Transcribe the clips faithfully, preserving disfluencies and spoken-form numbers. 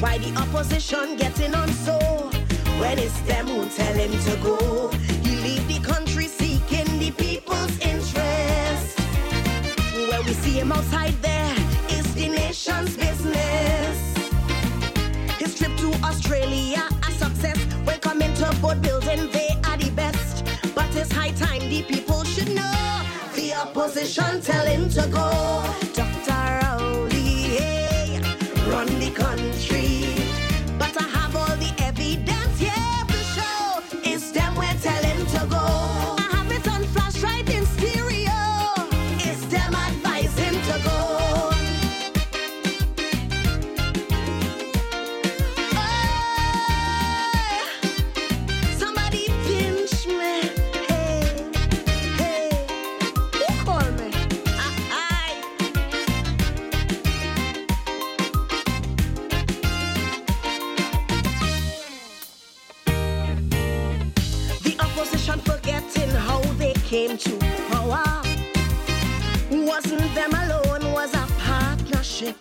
Why the opposition getting on so? When it's them who tell him to go. He leave the country seeking the people's interest. When we see him outside there, it's the nation's business. His trip to Australia, a success. When coming to boat building, they are the best. But it's high time the people should know. The opposition tell him to go. Doctor Rowley, hey, run the country. But I have all the evidence here to show. It's them we tell him to go. I have it on flash right in stereo. It's them advise him to go. Came to power. Wasn't them alone, was a partnership.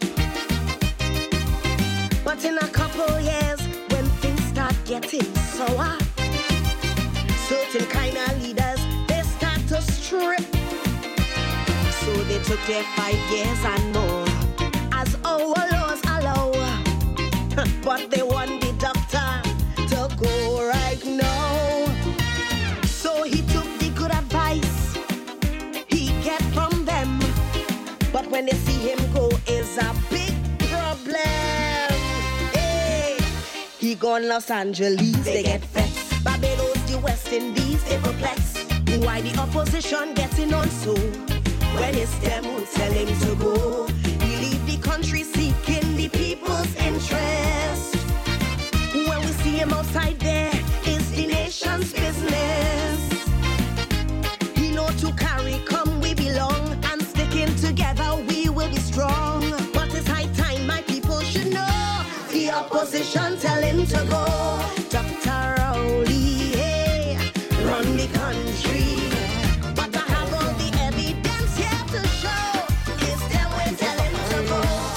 But in a couple years, when things start getting sour, certain kind of leaders, they start to strip. So they took their five years and more, as our laws allow. But they want the doctor to go right now. So he took the good advice he get from them. But when they see him go, is a big problem. Hey, he gone Los Angeles, they get vexed. Barbados, the West Indies, they perplexed. Why the opposition getting on so? When it's them who tell him to go. He leave the country seeking the people's interest. When we see him outside there, it's the nation's business. He know to carry, come we belong, and sticking together we will be strong. But it's high time my people should know. The opposition tell him to go. Doctor Rowley, hey, run the country. But I have all the evidence here to show. It's them we tell him to go.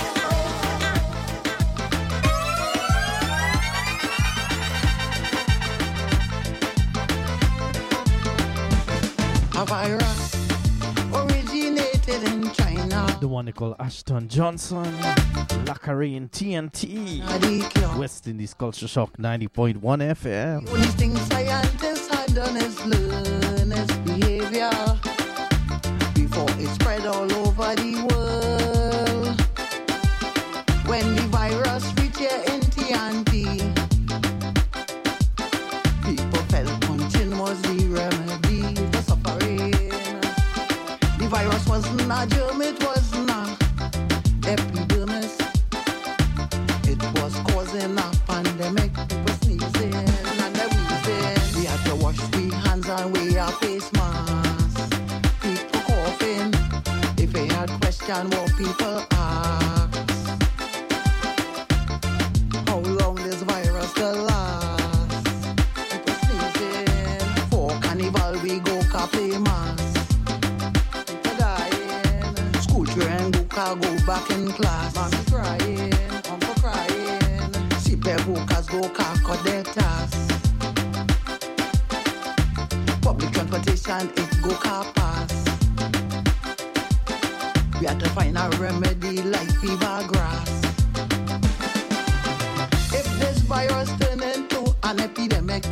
A virus originated in China. The one they call Ashton Johnson, Lacarine T N T, West Indies Culture Shock ninety point one F M. The only thing scientists had done is learn its behavior before it spread all over the world. When the virus reached here in T N T, people felt punching was the remedy for suffering. The virus wasn't a germ, it wasn't a epidermis. It was causing a pandemic. People sneezing and they wheezing. We had to wash we hands and wear a face mask. People coughing. If they had question, what people ask. How long this virus will last? People sneezing. For carnival we go play mask. Children go car go back in class. Mommy crying, uncle crying. See people go car cut their tasks. Public transportation it go car pass. We had to find a remedy like fever grass. If this virus turn into an epidemic,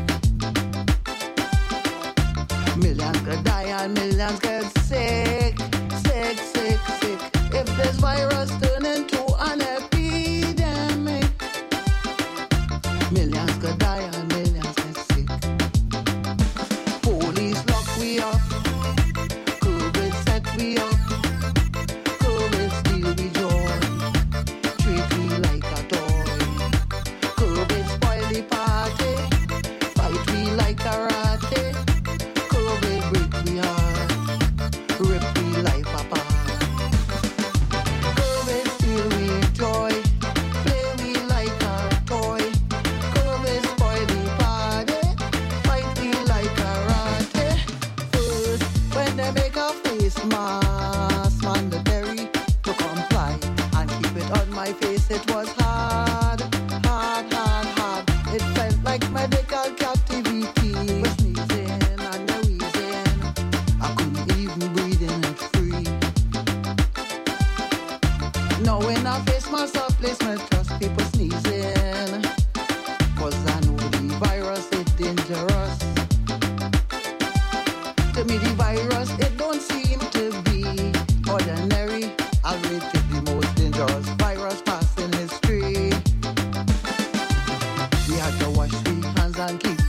millions could die and millions get sick. Sick, sick, sick. If this virus turn into an epidemic, millions could die and millions get sick. Police lock we up, COVID set we up, COVID steal we joy, treat we like a toy. COVID spoil the party, fight we like karate. COVID break we heart, rip we life apart. COVID steal we joy, play we like a toy. COVID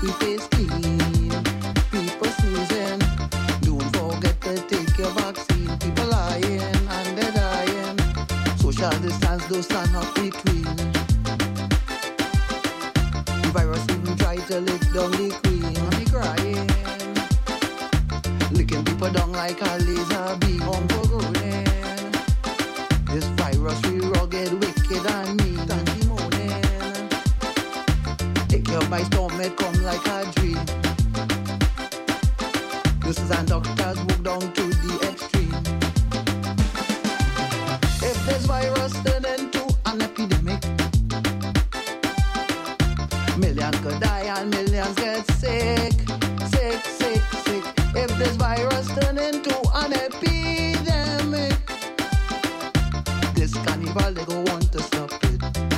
keep your face clean. People sneezing, don't forget to take your vaccine. People lying and they're dying. Social distance, don't stand up between. The virus even try to lick down the queen. And me crying, licking people down like a laser beam. Uncle golden, this virus we rugged, wicked and mean. And moaning, take you by storm, it come like a dream. Nurses and doctors move down to the extreme. If this virus turn into an epidemic, millions could die and millions get sick, sick, sick, sick. If this virus turn into an epidemic, this carnival they go want to stop it.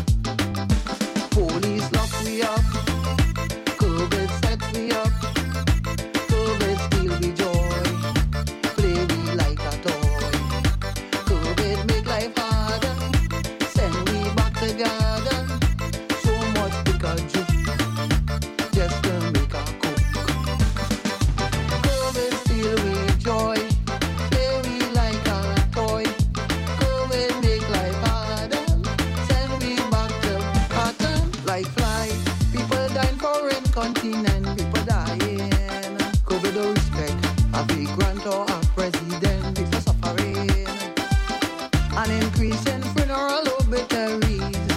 Police lock me up, COVID set me up, COVID steal me joy, play me like a toy. COVID make life harder, send me back together. So much Pikachu, just to make a coke. COVID steal me joy, play me like a toy. COVID make life harder, send me back to pattern. Like fly, people dying foreign continent, people dying. COVID don't respect a vagrant or a president, people suffering. An increase in funeral obituaries,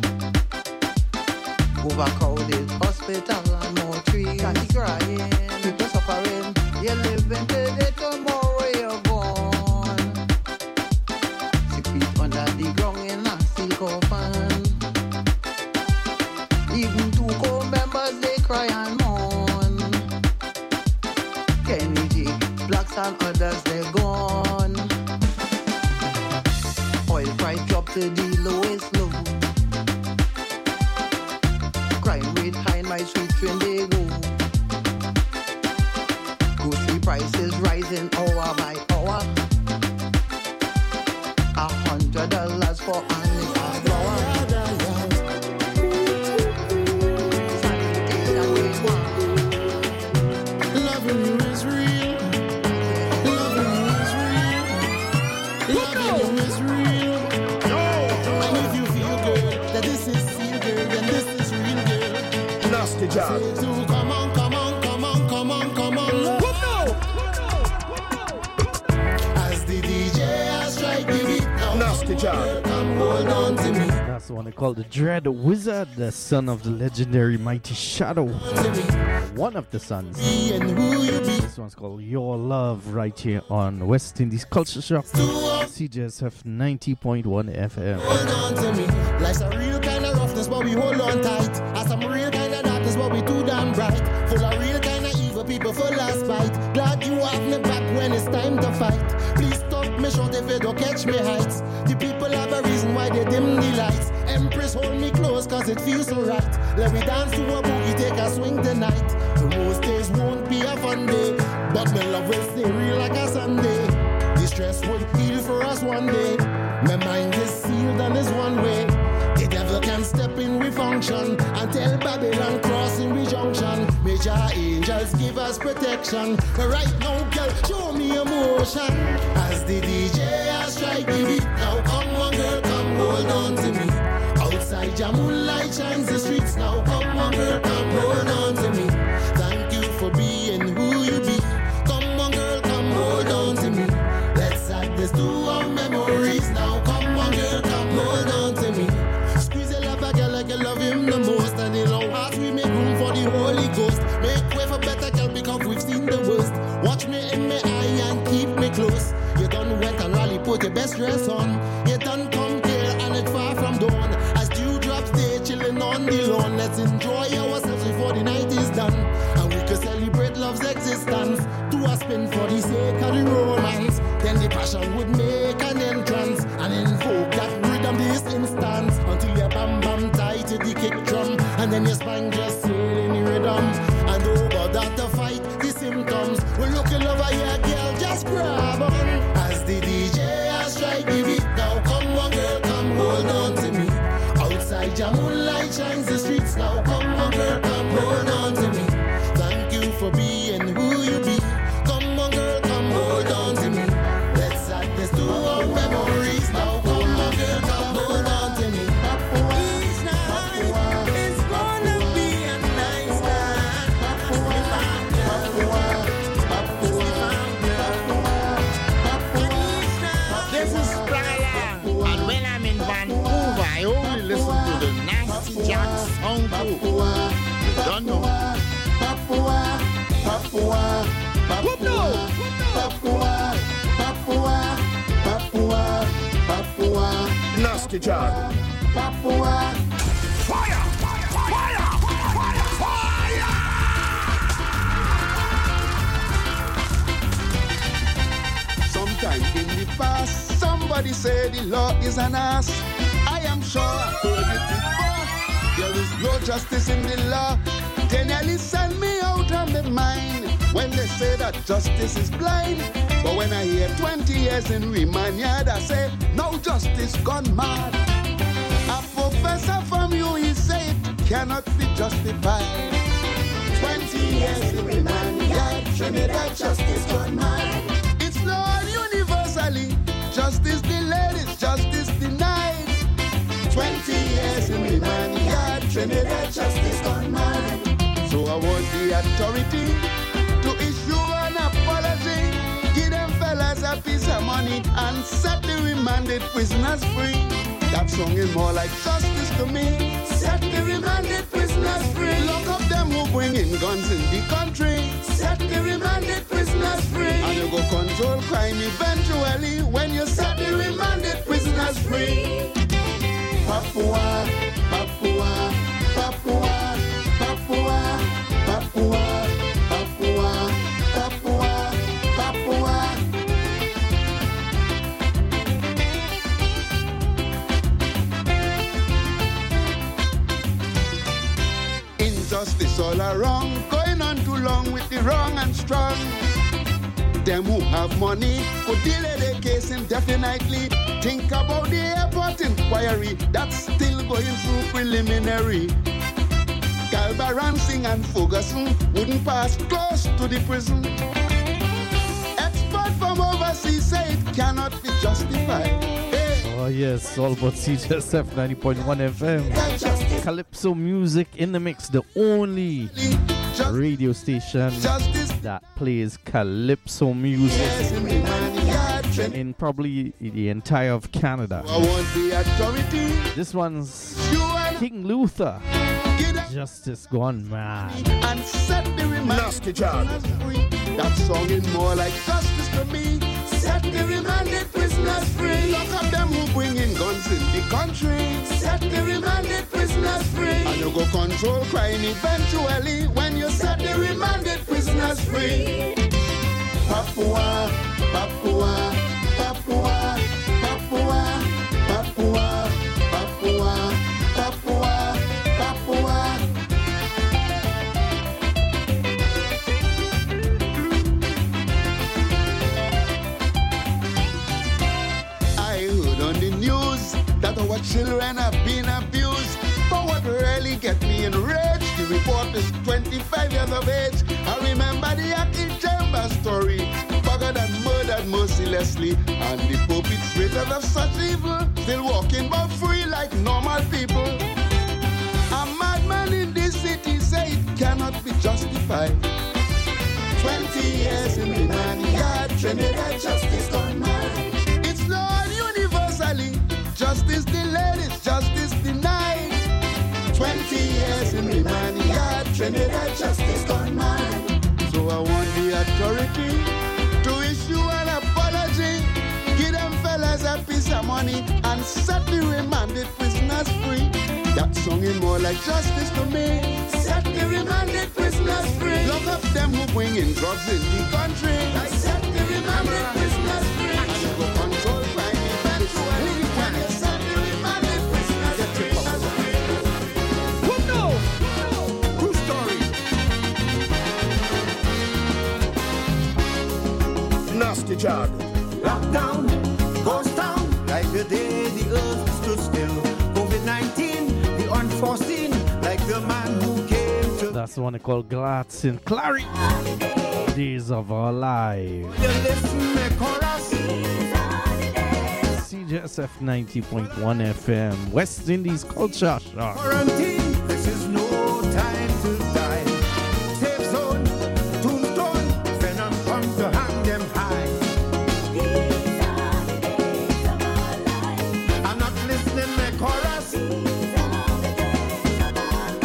overcrowded hospital and mortuaries. Can't crying, people suffering. You're living today, tomorrow you're gone. Six feet under the ground in a steel coffin. Even two co-members they cry and mourn. Kenny G, blacks and others they're gone. Oil price dropped to the lowest low. Crime rate high in my street when they go. Grocery prices rising hour by hour. A hundred dollars for a nickel flour. Sanitation is one. Loving you is real. Loving you is real. Loving you is real. And if you feel good, that this is feel good, then this is real good. Nasty job. So come on, come on, come on, come on, come on. As the D J has strike the beat now. Nasty job. Come hold on to me. That's the one they call the Dread Wizard, the son of the legendary Mighty Shadow. To me. One of the sons. Be and who you be. This one's called Your Love right here on West Indies Culture Shock. C J S F ninety point one F M. Hold on to me. Life's a real kind of roughness, but we hold on tight. As some real kind of darkness, but we too damn bright. Full of real kind of evil people, full of spite. Glad you have me back when it's time to fight. Please stop me short if you don't catch me heights. The people have a reason why they dim the lights. Empress, hold me close, cause it feels so right. Let me dance to a boogie, take a swing tonight. The most days won't be a fun day, but my love will stay real like a Sunday. The stress would heal for us one day. My mind is sealed and is one way. The devil can step in, we function, until Babylon crossing we junction. Major angels give us protection. But right now, girl, show me emotion. As the D J has strike the beat, now come on, girl, come hold on to me. Outside your moonlight shines the streets, now come on, girl, come hold on to me. Thank you for being who you be. Come on, girl, come hold on to me. Let's add this to our memories. Now come on, girl, come hold on to me. Squeeze a love a girl like you love him the most. And in our hearts we make room for the Holy Ghost. Make way for better girl because we've seen the worst. Watch me in my eye and keep me close. You done went and rally, put your best dress on. You done come here and it's far from dawn. As dewdrops stay chilling on the lawn. Let's enjoy ourselves before the night is done. And we can celebrate love's existence. Do a spin for the sake of the romance. Then the passion would make an entrance and invoke that rhythm this instance. Until you bam bam tight to the kick drum. And then your spine just sway in the rhythm. And over that to fight the symptoms. We're looking over here, girl, just grab on. As the D J has strike the beat. Now come on, girl, come hold on to me. Outside your moonlight shines the streets. Now come on, girl, come hold on to me. Papua, Papua, Papua, Papua, Papua, Papua, Papua, Papua, Papua, Nasty John, Papua, fire, fire, fire, fire, fire. Sometime in the past, somebody said the law is an ass. I am sure I've heard it before. There is no justice in the law. They nearly send me out of my mind when they say that justice is blind. But when I hear twenty years in remand yard, I say, no justice gone mad. A professor from U, he said, cannot be justified. twenty years in remand yard, show me that justice gone mad. It's not universally, justice delayed is justice denied. twenty years in remand yard, Trinidad justice gone mad. So I want the authority to issue an apology, give them fellas a piece of money and set the remanded prisoners free. That song is more like justice to me. Set the remanded prisoners free. Lock up them who bring in guns in the country. Set the remanded prisoners free. And you go control crime eventually when you set the remanded prisoners free. Papua, Papua, Papua, Papua, Papua, Papua, Papua, Papua. Injustice all around, going on too long with the wrong and strong. Them who have money could delay their case indefinitely. Think about the airport inquiry that's still going through preliminary. Galbaran Singh and Ferguson wouldn't pass close to the prison. Expert from overseas say it cannot be justified. Hey. Oh yes, all about C J S F ninety point one F M. Calypso music in the mix, the only Just, radio station justice. That plays Calypso music yes, in, in probably the entire of Canada. I want the authority. This one's King Luther. Justice gone mad. And set the remanded prisoners free. That song is more like justice to me. Set the remanded prisoners free. Lock up them who bring in guns in the country. Set the remanded prisoners free. And you go control crime eventually when you set the remanded prisoners free. Papua, Papua, Papua, Papua, Papua, Papua, Papua, Papua. I heard on the news that our children have been abused. But what really get me enraged, the report is twenty-five years of age. I remember the Aki Chamber story, buggered and murdered mercilessly. And the perpetrators of such evil still walking but free like normal people. A madman in this city say it cannot be justified. Twenty years in remand yard, Trinidad justice gone mad. It's not universally, justice delayed is justice denied. Twenty years in remand yard, Trinidad justice gone mad. So I want the authority to issue an apology, give them fellas a piece of money and set the remanded prisoners free. That song is more like justice to me. Set the remanded prisoners free. Lock up them who bring in drugs in the country. I set the remanded prisoners free. And you go control crime eventually when you set the remanded prisoners free. Who knows? True story. Nasty John. Lockdown goes down like the day the earth stood still. COVID nineteen, the unforeseen, like the man who came to. That's the one they call Gladys and Clary. Days of Our Lives. You listen, me chorus. C J S F ninety point one F M, West Indies Culture Shock. Quarantine, this is no time to die. Safe zone, tombstone, venom come to hang them high. These are the days of our lives. I'm not listening, me chorus. These are the days of our lives.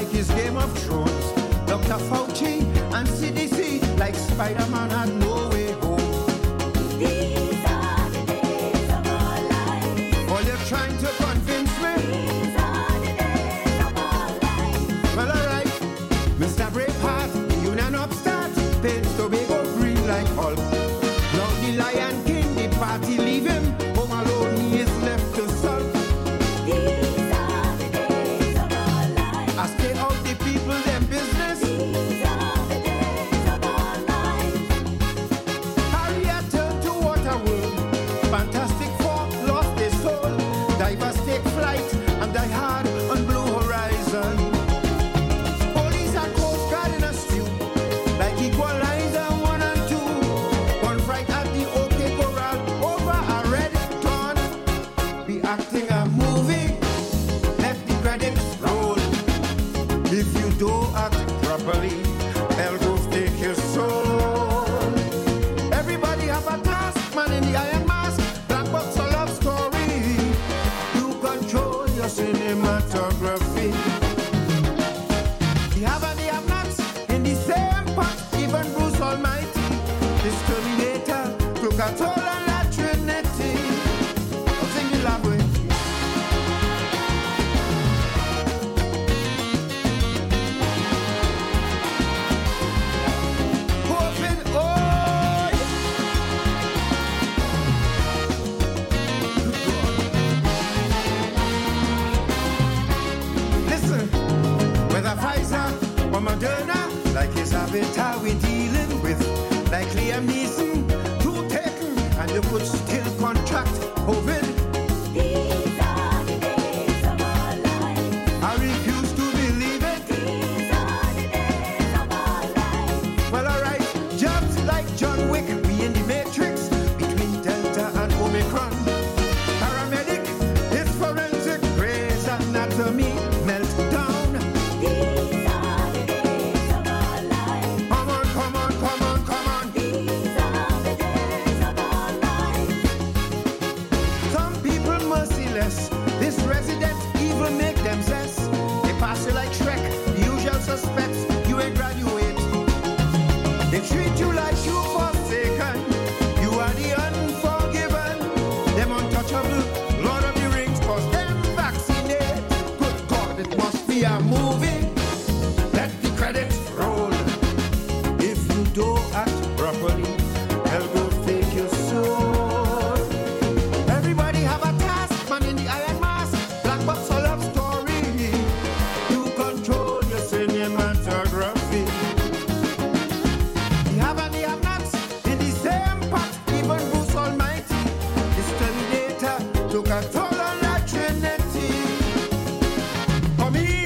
like his Game of Thrones. Doctor Fauci and C D C like Spider-Man had no way home. These are the days of our lives. All you're trying to convince me. These are the days of our lives. Well, alright, Mister Braveheart, the Union upstart, paints Tobago green like Hulk. Now the Lion King, the party leave him, home alone he is left to sulk. These are the days of our lives. I stay out the people, them business. These are the days of our lives. Harriet turned to Waterworld. Fantastic Four lost their soul. Divers take flight and die hard on Blue Horizon. Police and Coast Guard in a stew, like Equalizer one and two. One fright at the OK Corral over a red dawn. Be acting a movie, let the credits roll. If you don't act properly, hell go take your soul. Everybody have a task, man in the iron mask. Black box a love story. You control your cinematography. The have and the have-nots in the same pot. Even Bruce Almighty, this Terminator, took a toll on that Trinity. I'm singing language. Open, oh, listen, whether Pfizer or Moderna, like his avatar we dealing with, like Liam Neeson, too taken, and you could still contract COVID. These are the days of our lives. I refuse to believe it. These are the days of our lives. Well, alright, just like John Wick, we in the Matrix, between Delta and Omicron. Paramedic, it's forensic, Grey's Anatomy, meltdown. These are the days of our lives. Come on, come on, come on, come on. These are the days of our lives. Some people merciless, this Resident Evil make them zest. They pass you like Shrek, the usual suspects, you ain't graduate. They treat you like you forsaken, you are the unforgiven. Them untouchable, Lord of the Rings, cause them vaccinate. Good God, it must be a movie. Let the credits roll. If you don't act properly, hell go take your soul. Everybody have a task, man in the iron mask. Black box a love story. You control your cinematography. The have and the have-nots in the same pot. Even Bruce Almighty, this Terminator, took a toll on that Trinity. Come in.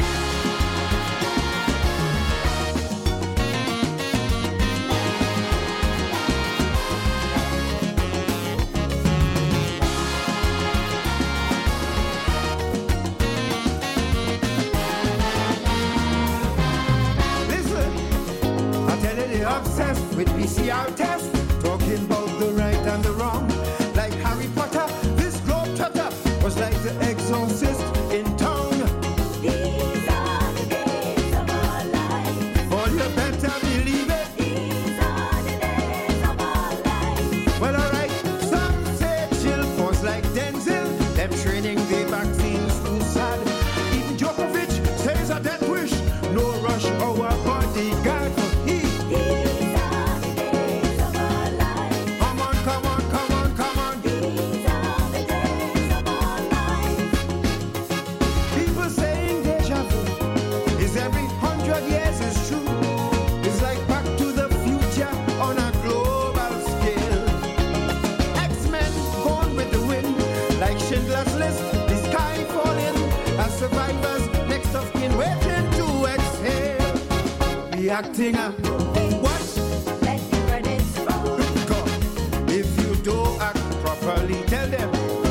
Listen, I tell you they're obsessed with P C R tests, talking about the right and the wrong. Like Harry Potter, this globetrotter was like the exorcist in town. These are the days of our lives. Oh, you better believe it. These are the days of our lives. Well, alright, some say chill cause like Denzel, them training the vaccines too sad. Even Djokovic says a death wish, no rush our bodyguard for he. These are the days of our lives. Come on, come on, come on, come on. These are the days of our lives. People saying deja vu is every hundred years is true. It's like Back to the Future on a global scale. X-Men gone with the wind, like Schindler's List, the sky falling, as survivors next of kin waiting to exhale. Reacting up. What? Let the credits roll. God, if you don't act properly, tell them.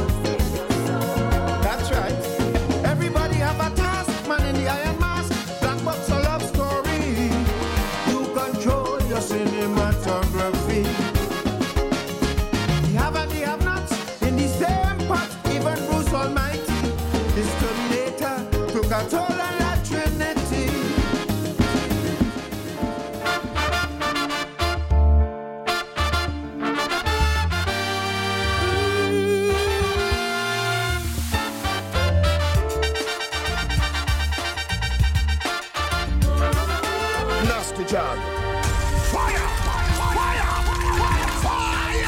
That's right. Everybody have a task, man in the iron mask. Black box a love story. You control your cinematography. The have and the have-nots in the same pot. Even Bruce Almighty, this Terminator, took a toll on that Trinity. Jah. Fire! Fire! Fire!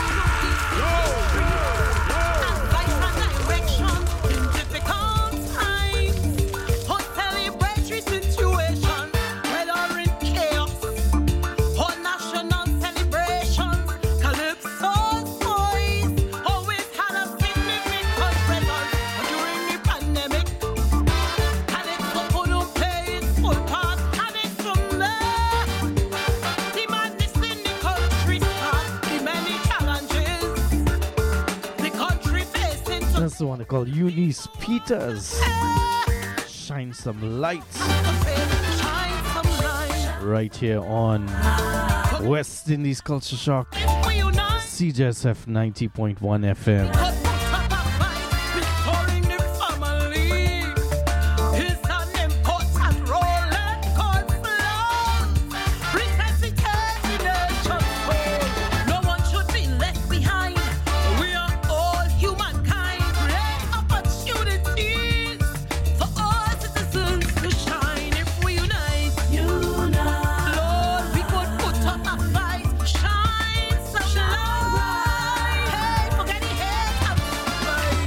Advice and direction in difficult times. For celebratory situations, whether in chaos or national celebrations, Calypso's voice always had a significant presence during the pandemic. Calypso couldn't play its full part, and it's from there. The madness in the country starts, the many challenges the country facing to That's the one they call Eunice Peters. Shine some lights shine some light. right here on West Indies Culture Shock, We unite, C J S F ninety point one F M. cut the top of fight, restoring the family is an important role and God flows. Resuscitating nature's soul. No one should be left behind. We are all humankind. Great opportunities for all citizens to shine if we unite. Lord, we could put up a fight, shine some light. Hey, forget the hate and strife.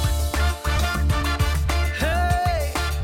Hey,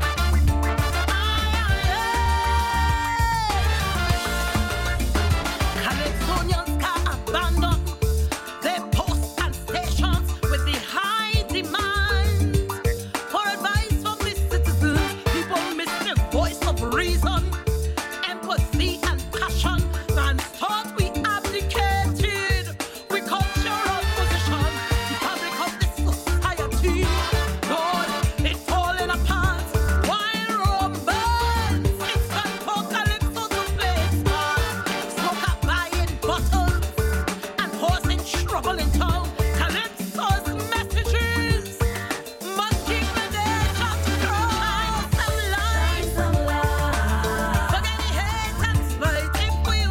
Calypsonians can't abandon their posts and stations with the high demand for advice from the citizens. People miss the voice of reason, empathy and passion. Man thought we abdicated. We cultural position, the fabric of this society. Lord, it's falling apart. While Rome burns, it's time for Calypso to play its part. Smoke up buying bottles and causing trouble in town. Calypso's messages must keep the nation strong. Some light, forget the hate and spite. If we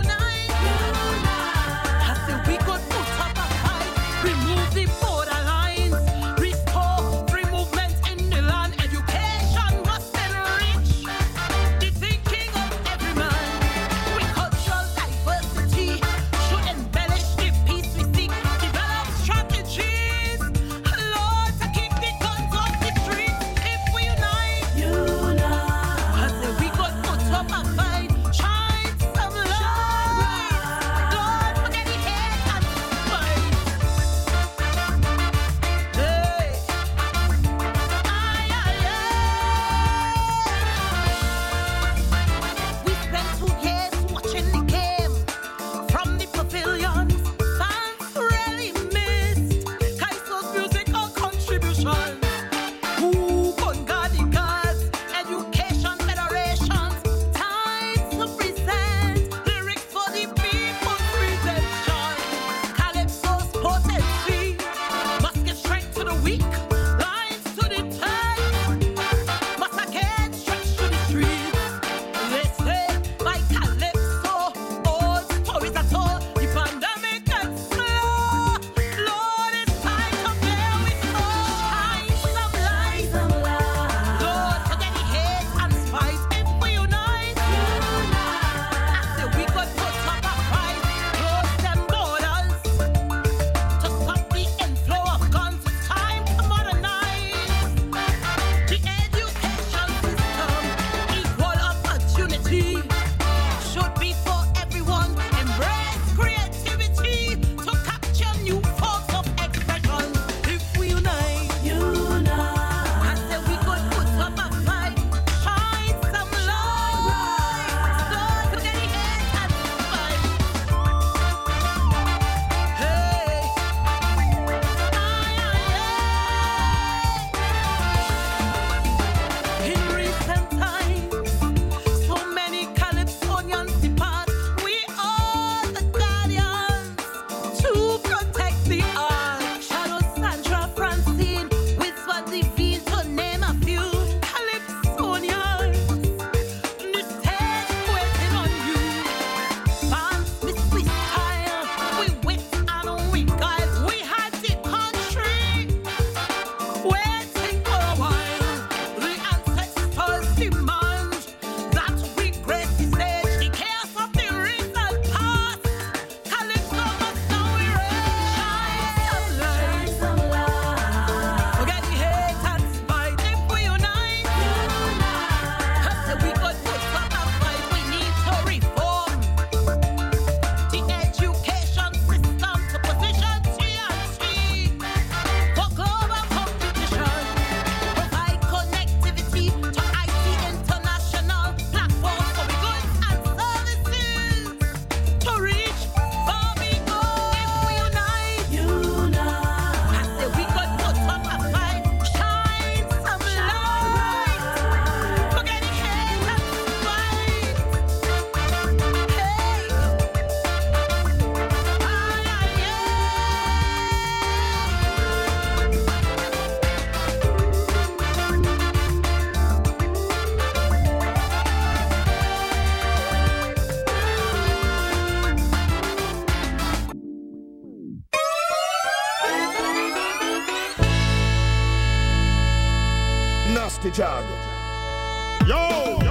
Jag. Yo!